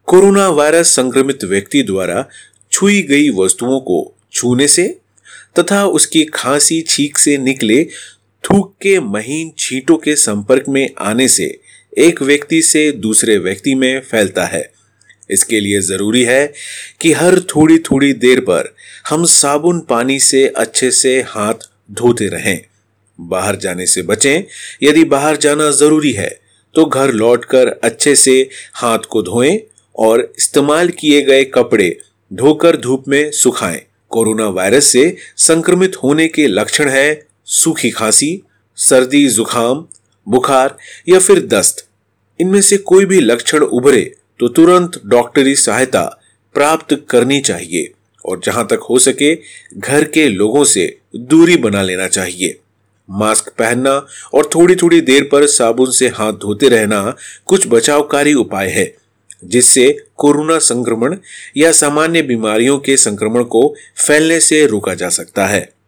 Corona virus संक्रमित व्यक्ति द्वारा छुई गई वस्तुओं को छूने से तथा उसकी खांसी छींक से निकले थूक के महीन छींटों के संपर्क में आने से एक व्यक्ति से दूसरे व्यक्ति में फैलता है। इसके लिए जरूरी है कि हर थोड़ी थोड़ी देर पर हम साबुन पानी से अच्छे से हाथ धोते रहें। बाहर जाने से बचें। यदि बाहर जाना जरूरी है तो घर लौटकर अच्छे से हाथ को धोएं और इस्तेमाल किए गए कपड़े धोकर धूप में सुखाएं। कोरोना वायरस से संक्रमित होने के लक्षण है सूखी खांसी, सर्दी, जुकाम, बुखार या फिर दस्त। इनमें से कोई भी लक्षण उभरे तो तुरंत डॉक्टरी सहायता प्राप्त करनी चाहिए और जहां तक हो सके घर के लोगों से दूरी बना लेना चाहिए। मास्क पहनना और थोड़ी थोड़ी देर पर साबुन से हाथ धोते रहना कुछ बचावकारी उपाय है जिससे कोरोना संक्रमण या सामान्य बीमारियों के संक्रमण को फैलने से रोका जा सकता है।